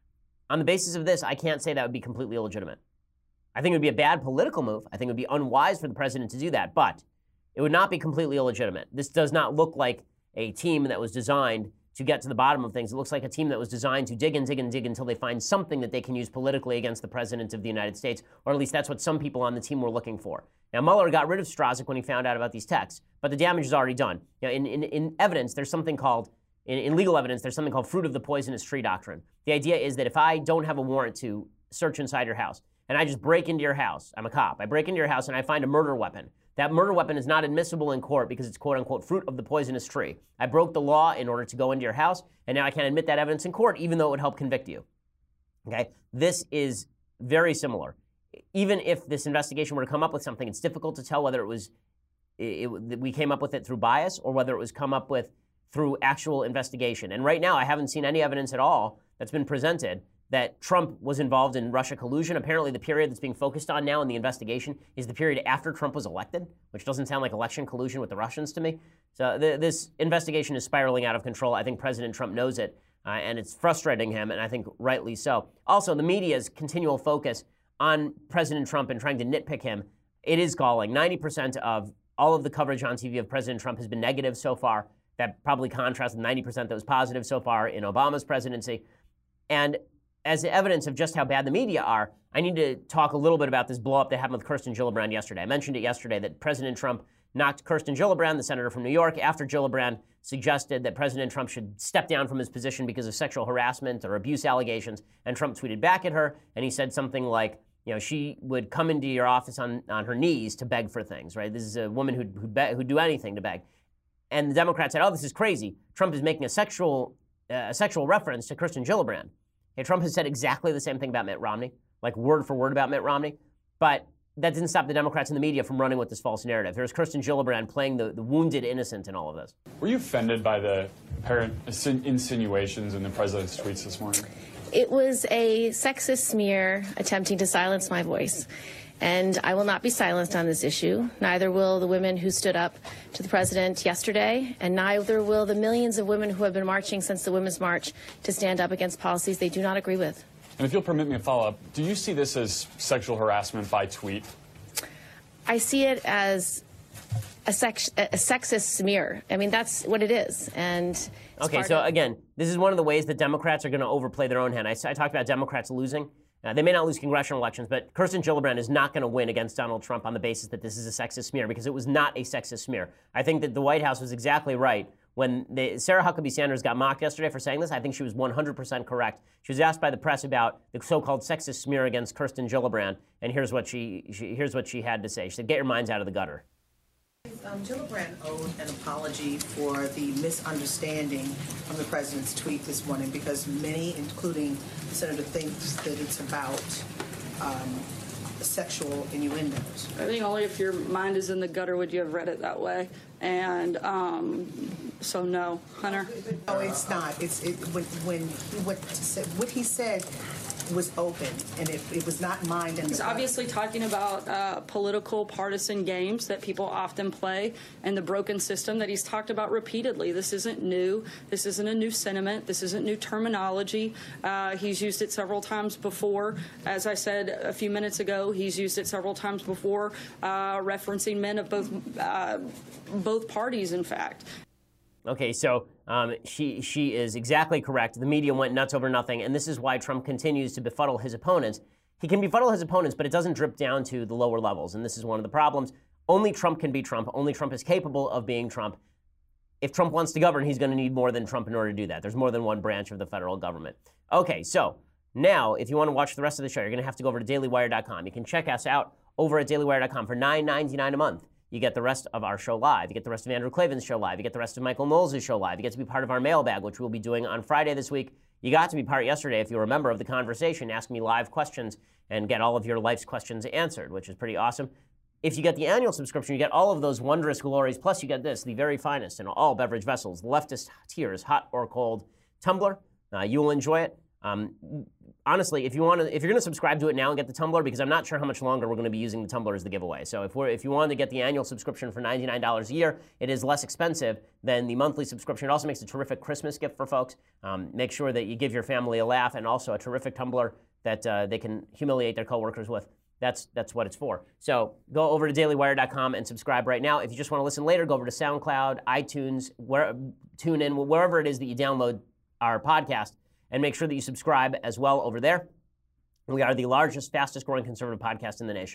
A: On the basis of this, I can't say that would be completely illegitimate. I think it would be a bad political move. I think it would be unwise for the president to do that, but it would not be completely illegitimate. This does not look like a team that was designed to get to the bottom of things. It looks like a team that was designed to dig and dig and dig until they find something that they can use politically against the president of the United States, or at least that's what some people on the team were looking for. Now, Mueller got rid of Strzok when he found out about these texts, but the damage is already done. In evidence, there's something called, in legal evidence, there's something called fruit of the poisonous tree doctrine. The idea is that if I don't have a warrant to search inside your house, and I just break into your house, I'm a cop, I break into your house and I find a murder weapon, that murder weapon is not admissible in court because it's quote-unquote fruit of the poisonous tree. I broke the law in order to go into your house, and now I can't admit that evidence in court, even though it would help convict you. Okay? This is very similar. Even if this investigation were to come up with something, it's difficult to tell whether we came up with it through bias or whether it was come up with through actual investigation. And right now, I haven't seen any evidence at all that's been presented that Trump was involved in Russia collusion. Apparently, the period that's being focused on now in the investigation is the period after Trump was elected, which doesn't sound like election collusion with the Russians to me. So this investigation is spiraling out of control. I think President Trump knows it, and it's frustrating him, and I think rightly so. Also, the media's continual focus on President Trump and trying to nitpick him, it is galling. 90% of all of the coverage on TV of President Trump has been negative so far. That probably contrasts with 90% that was positive so far in Obama's presidency. And as evidence of just how bad the media are, I need to talk a little bit about this blow-up that happened with Kirsten Gillibrand yesterday. I mentioned it yesterday that President Trump knocked Kirsten Gillibrand, the senator from New York, after Gillibrand suggested that President Trump should step down from his position because of sexual harassment or abuse allegations. And Trump tweeted back at her, and he said something like, she would come into your office on her knees to beg for things, right? This is a woman who'd do anything to beg. And the Democrats said, oh, this is crazy. Trump is making a sexual reference to Kirsten Gillibrand. Okay, Trump has said exactly the same thing about Mitt Romney, like word for word about Mitt Romney. But that didn't stop the Democrats and the media from running with this false narrative. There's Kirsten Gillibrand playing the wounded innocent in all of this.
I: Were you offended by the apparent insinuations in the president's tweets this morning?
J: It was a sexist smear attempting to silence my voice. And I will not be silenced on this issue. Neither will the women who stood up to the president yesterday, and neither will the millions of women who have been marching since the Women's March to stand up against policies they do not agree with.
I: And if you'll permit me a follow-up, do you see this as sexual harassment by tweet?
J: I see it as a sexist smear. I mean, that's what it is. And
A: okay, so again, this is one of the ways that Democrats are going to overplay their own hand. I talked about Democrats losing. They may not lose congressional elections, but Kirsten Gillibrand is not going to win against Donald Trump on the basis that this is a sexist smear, because it was not a sexist smear. I think that the White House was exactly right when Sarah Huckabee Sanders got mocked yesterday for saying this, I think she was 100% correct. She was asked by the press about the so-called sexist smear against Kirsten Gillibrand, and here's what she had to say. She said, "Get your minds out of the gutter."
K: Gillibrand owed an apology for the misunderstanding of the president's tweet this morning because many, including the senator, thinks that it's about sexual innuendos.
L: I think only if your mind is in the gutter would you have read it that way. And so no, Hunter.
K: No, it's not. What he said was open, and it was not mind in the
L: He's obviously talking about political partisan games that people often play and the broken system that he's talked about repeatedly. This isn't new. This isn't a new sentiment. This isn't new terminology. He's used it several times before. As I said a few minutes ago, he's used it several times before, referencing men of both parties, in fact.
A: Okay, so she is exactly correct. The media went nuts over nothing, and this is why Trump continues to befuddle his opponents. He can befuddle his opponents, but it doesn't drip down to the lower levels, and this is one of the problems. Only Trump can be Trump. Only Trump is capable of being Trump. If Trump wants to govern, he's going to need more than Trump in order to do that. There's more than one branch of the federal government. Okay, so now, if you want to watch the rest of the show, you're going to have to go over to dailywire.com. You can check us out over at dailywire.com for $9.99 a month. You get the rest of our show live. You get the rest of Andrew Klavan's show live. You get the rest of Michael Knowles' show live. You get to be part of our mailbag, which we'll be doing on Friday this week. You got to be part yesterday, if you were a member of the conversation. Ask me live questions and get all of your life's questions answered, which is pretty awesome. If you get the annual subscription, you get all of those wondrous glories. Plus, you get this, the very finest in all beverage vessels, the leftist tears, hot or cold tumbler. You will enjoy it. Honestly, if you're going to subscribe to it now and get the tumbler, because I'm not sure how much longer we're going to be using the tumbler as the giveaway. So if you wanted to get the annual subscription for $99 a year, it is less expensive than the monthly subscription. It also makes a terrific Christmas gift for folks. Make sure that you give your family a laugh, and also a terrific tumbler that they can humiliate their coworkers with. That's what it's for. So go over to dailywire.com and subscribe right now. If you just want to listen later, go over to SoundCloud, iTunes, TuneIn, wherever it is that you download our podcast. And make sure that you subscribe as well over there. We are the largest, fastest growing conservative podcast in the nation.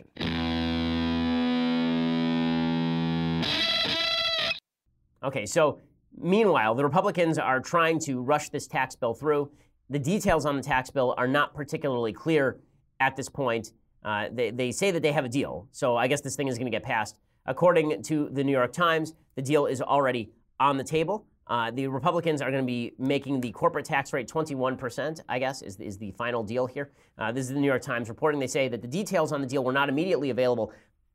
A: Okay, so meanwhile, the Republicans are trying to rush this tax bill through. The details on the tax bill are not particularly clear at this point. They say that they have a deal, so I guess this thing is going to get passed. According to the New York Times, the deal is already on the table. The Republicans are going to be making the corporate tax rate 21%, I guess, is the final deal here. This is the New York Times reporting. They say that the details on the deal were not immediately available,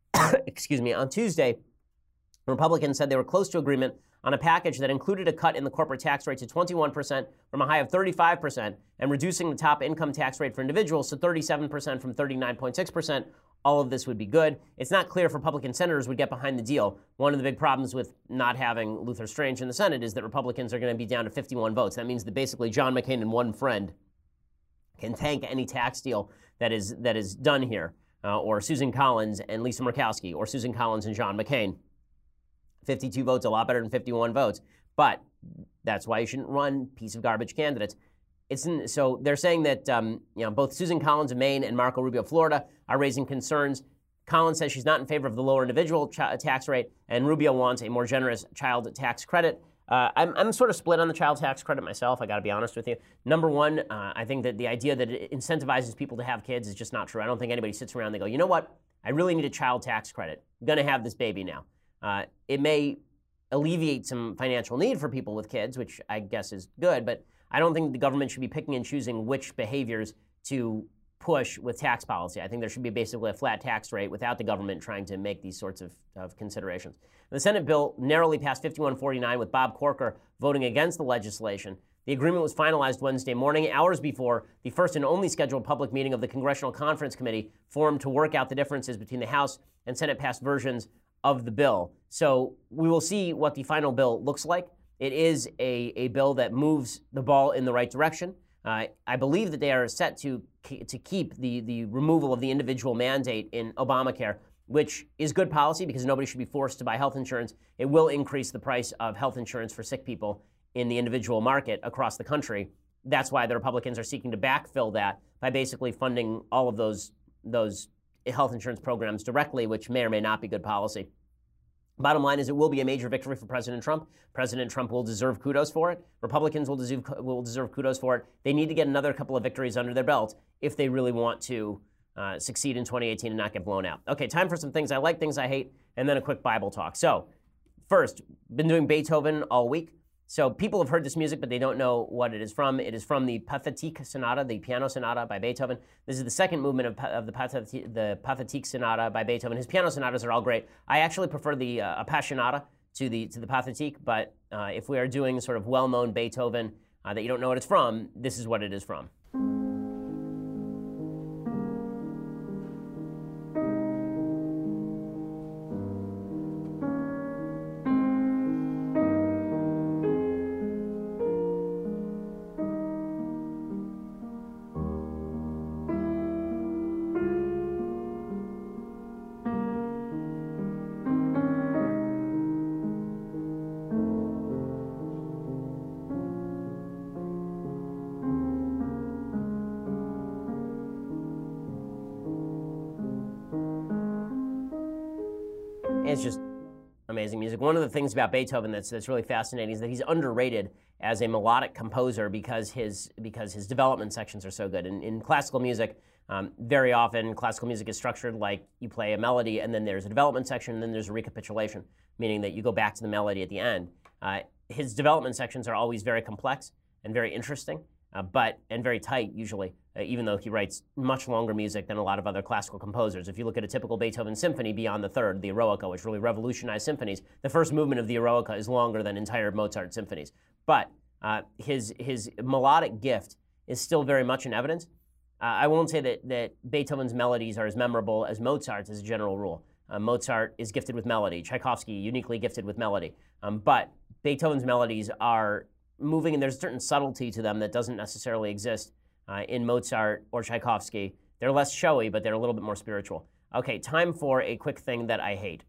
A: on Tuesday. Republicans said they were close to agreement on a package that included a cut in the corporate tax rate to 21% from a high of 35% and reducing the top income tax rate for individuals to 37% from 39.6%. All of this would be good. It's not clear if Republican senators would get behind the deal. One of the big problems with not having Luther Strange in the Senate is that Republicans are going to be down to 51 votes. That means that basically John McCain and one friend can tank any tax deal that is done here, or Susan Collins and Lisa Murkowski, or Susan Collins and John McCain. 52 votes, a lot better than 51 votes. But that's why you shouldn't run piece of garbage candidates. So they're saying that both Susan Collins of Maine and Marco Rubio of Florida are raising concerns. Collins says she's not in favor of the lower individual tax rate, and Rubio wants a more generous child tax credit. I'm sort of split on the child tax credit myself, I got to be honest with you. Number one, I think that the idea that it incentivizes people to have kids is just not true. I don't think anybody sits around and they go, you know what, I really need a child tax credit. I'm going to have this baby now. It may alleviate some financial need for people with kids, which I guess is good, but I don't think the government should be picking and choosing which behaviors to push with tax policy. I think there should be basically a flat tax rate without the government trying to make these sorts of considerations. The Senate bill narrowly passed 51-49 with Bob Corker voting against the legislation. The agreement was finalized Wednesday morning, hours before the first and only scheduled public meeting of the Congressional Conference Committee formed to work out the differences between the House and Senate passed versions of the bill. So we will see what the final bill looks like. It is a bill that moves the ball in the right direction. I believe that they are set to keep the removal of the individual mandate in Obamacare, which is good policy because nobody should be forced to buy health insurance. It will increase the price of health insurance for sick people in the individual market across the country. That's why the Republicans are seeking to backfill that by basically funding all of those health insurance programs directly, which may or may not be good policy. Bottom line is it will be a major victory for President Trump. President Trump will deserve kudos for it. Republicans will deserve kudos for it. They need to get another couple of victories under their belt if they really want to succeed in 2018 and not get blown out. Okay, time for some things I like, things I hate, and then a quick Bible talk. So, first, been doing Beethoven all week. So people have heard this music, but they don't know what it is from. It is from the Pathétique Sonata, the piano sonata by Beethoven. This is the second movement of the Pathétique Sonata by Beethoven. His piano sonatas are all great. I actually prefer the Appassionata to the Pathétique, but if we are doing sort of well-known Beethoven that you don't know what it's from, this is what it is from. It's just amazing music. One of the things about Beethoven that's really fascinating is that he's underrated as a melodic composer because his development sections are so good. In classical music, very often classical music is structured like you play a melody and then there's a development section and then there's a recapitulation, meaning that you go back to the melody at the end. His development sections are always very complex and very interesting, and very tight usually, even though he writes much longer music than a lot of other classical composers. If you look at a typical Beethoven symphony beyond the third, the Eroica, which really revolutionized symphonies, the first movement of the Eroica is longer than entire Mozart symphonies. But his melodic gift is still very much in evidence. I won't say that Beethoven's melodies are as memorable as Mozart's as a general rule. Mozart is gifted with melody. Tchaikovsky, uniquely gifted with melody. But Beethoven's melodies are moving, and there's a certain subtlety to them that doesn't necessarily exist in Mozart or Tchaikovsky. They're less showy, but they're a little bit more spiritual. Okay, time for a quick thing that I hate.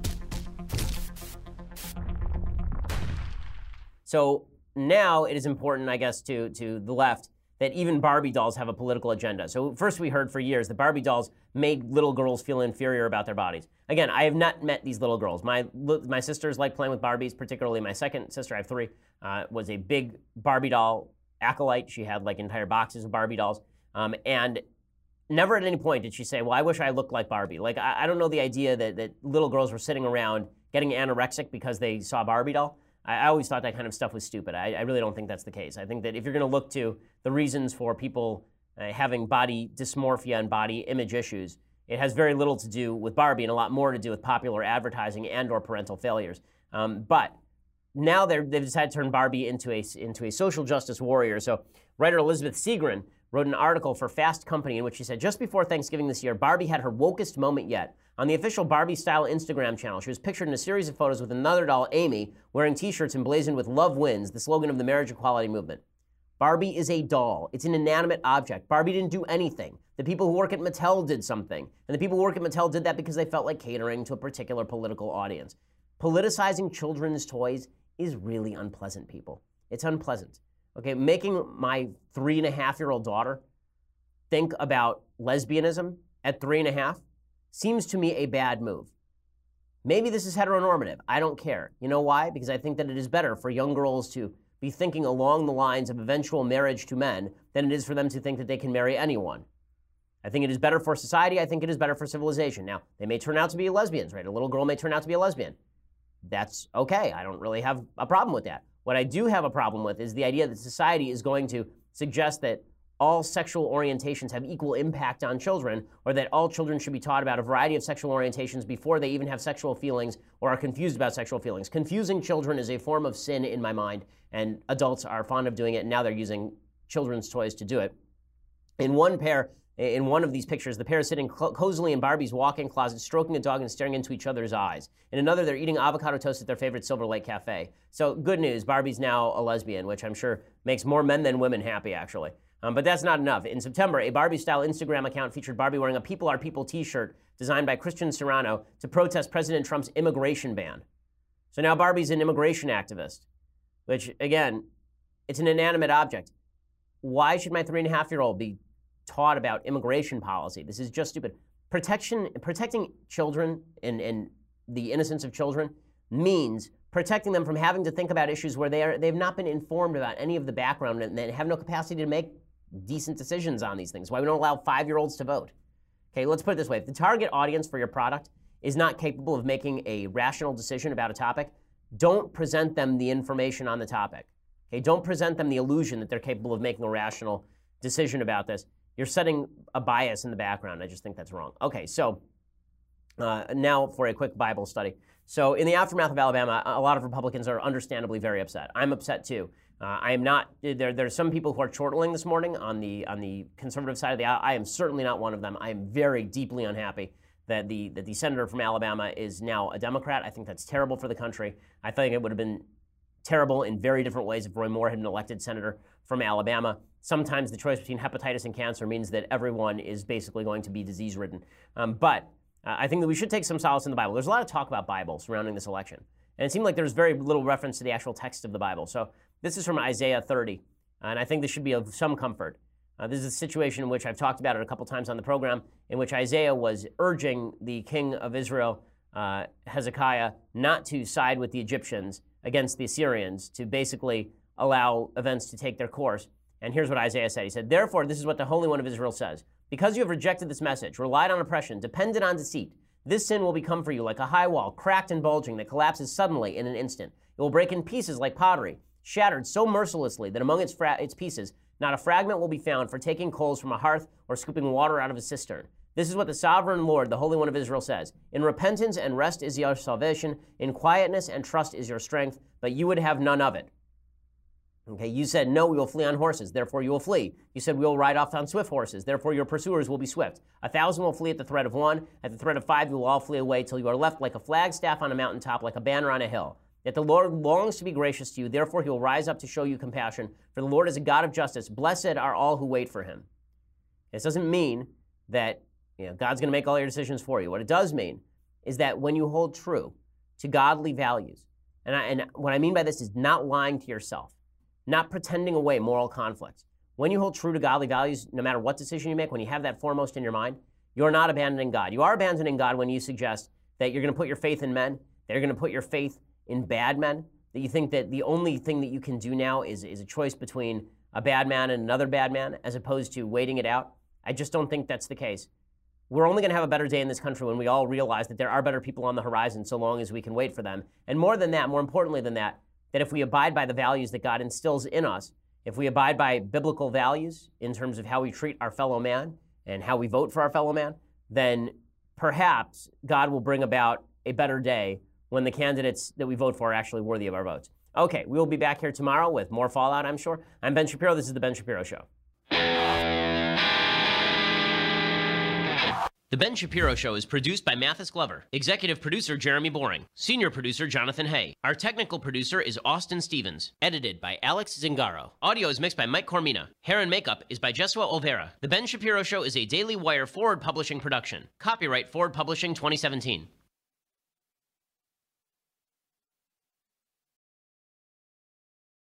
A: So now it is important, I guess, to the left that even Barbie dolls have a political agenda. So first we heard for years that Barbie dolls made little girls feel inferior about their bodies. Again, I have not met these little girls. My sisters like playing with Barbies, particularly my second sister, I have three, was a big Barbie doll acolyte. She had like entire boxes of Barbie dolls. And never at any point did she say, well, I wish I looked like Barbie. Like, I don't know the idea that little girls were sitting around getting anorexic because they saw a Barbie doll. I always thought that kind of stuff was stupid. I really don't think that's the case. I think that if you're going to look to the reasons for people having body dysmorphia and body image issues, it has very little to do with Barbie and a lot more to do with popular advertising and or parental failures. But now they've decided to turn Barbie into a social justice warrior. So writer Elizabeth Segrin wrote an article for Fast Company in which she said, just before Thanksgiving this year, Barbie had her wokest moment yet. On the official Barbie-style Instagram channel, she was pictured in a series of photos with another doll, Amy, wearing T-shirts emblazoned with "Love Wins," the slogan of the marriage equality movement. Barbie is a doll. It's an inanimate object. Barbie didn't do anything. The people who work at Mattel did something. And the people who work at Mattel did that because they felt like catering to a particular political audience. Politicizing children's toys is really unpleasant, people. It's unpleasant. Okay, making my 3.5-year-old daughter think about lesbianism at 3.5 seems to me a bad move. Maybe this is heteronormative. I don't care. You know why? Because I think that it is better for young girls to be thinking along the lines of eventual marriage to men than it is for them to think that they can marry anyone. I think it is better for society. I think it is better for civilization. Now, they may turn out to be lesbians, right? A little girl may turn out to be a lesbian. That's okay. I don't really have a problem with that. What I do have a problem with is the idea that society is going to suggest that all sexual orientations have equal impact on children, or that all children should be taught about a variety of sexual orientations before they even have sexual feelings or are confused about sexual feelings. Confusing children is a form of sin in my mind, and adults are fond of doing it, and now they're using children's toys to do it. In one of these pictures, the pair is sitting cozily in Barbie's walk-in closet, stroking a dog and staring into each other's eyes. In another, they're eating avocado toast at their favorite Silver Lake Cafe. So good news, Barbie's now a lesbian, which I'm sure makes more men than women happy, actually. But that's not enough. In September, a Barbie-style Instagram account featured Barbie wearing a People Are People t-shirt designed by Christian Serrano to protest President Trump's immigration ban. So now Barbie's an immigration activist, which, again, it's an inanimate object. Why should my 3.5-year-old be taught about immigration policy? This is just stupid. Protecting children and the innocence of children means protecting them from having to think about issues where they've not been informed about any of the background and they have no capacity to make decent decisions on these things. Why we don't allow 5-year-olds to vote. Okay, let's put it this way. If the target audience for your product is not capable of making a rational decision about a topic, don't present them the information on the topic. Okay, don't present them the illusion that they're capable of making a rational decision about this. You're setting a bias in the background. I just think that's wrong. Okay, so now for a quick Bible study. So in the aftermath of Alabama, a lot of Republicans are understandably very upset. I'm upset too. I am not. There's some people who are chortling this morning on the conservative side of the aisle. I am certainly not one of them. I am very deeply unhappy that the senator from Alabama is now a Democrat. I think that's terrible for the country. I think it would have been terrible in very different ways if Roy Moore had been elected senator from Alabama. Sometimes the choice between hepatitis and cancer means that everyone is basically going to be disease-ridden. But I think that we should take some solace in the Bible. There's a lot of talk about Bible surrounding this election. And it seemed like there's very little reference to the actual text of the Bible. So this is from Isaiah 30, and I think this should be of some comfort. This is a situation in which I've talked about it a couple times on the program, in which Isaiah was urging the king of Israel, Hezekiah, not to side with the Egyptians against the Assyrians, to basically allow events to take their course. And here's what Isaiah said. He said, "Therefore, this is what the Holy One of Israel says. Because you have rejected this message, relied on oppression, depended on deceit, this sin will become for you like a high wall, cracked and bulging, that collapses suddenly in an instant. It will break in pieces like pottery, shattered so mercilessly that among its pieces, not a fragment will be found for taking coals from a hearth or scooping water out of a cistern. This is what the sovereign Lord, the Holy One of Israel, says. In repentance and rest is your salvation. In quietness and trust is your strength, but you would have none of it." Okay, you said, "No, we will flee on horses, therefore you will flee." You said, "We will ride off on swift horses, therefore your pursuers will be swift. 1,000 will flee at the threat of one. At the threat of 5, you will all flee away till you are left like a flagstaff on a mountaintop, like a banner on a hill. Yet the Lord longs to be gracious to you, therefore he will rise up to show you compassion. For the Lord is a God of justice. Blessed are all who wait for him." This doesn't mean that God's going to make all your decisions for you. What it does mean is that when you hold true to godly values, and what I mean by this is not lying to yourself, not pretending away moral conflicts. When you hold true to godly values, no matter what decision you make, when you have that foremost in your mind, you're not abandoning God. You are abandoning God when you suggest that you're going to put your faith in men, that you're going to put your faith in bad men, that you think that the only thing that you can do now is a choice between a bad man and another bad man, as opposed to waiting it out. I just don't think that's the case. We're only going to have a better day in this country when we all realize that there are better people on the horizon so long as we can wait for them. And more than that, more importantly than that, that if we abide by the values that God instills in us, if we abide by biblical values in terms of how we treat our fellow man and how we vote for our fellow man, then perhaps God will bring about a better day when the candidates that we vote for are actually worthy of our votes. Okay, we will be back here tomorrow with more Fallout, I'm sure. I'm Ben Shapiro. This is The Ben Shapiro Show. The Ben Shapiro Show is produced by Mathis Glover, executive producer Jeremy Boring, senior producer Jonathan Hay. Our technical producer is Austin Stevens, edited by Alex Zingaro. Audio is mixed by Mike Cormina. Hair and makeup is by Jesua Olvera. The Ben Shapiro Show is a Daily Wire Forward Publishing production. Copyright Forward Publishing 2017.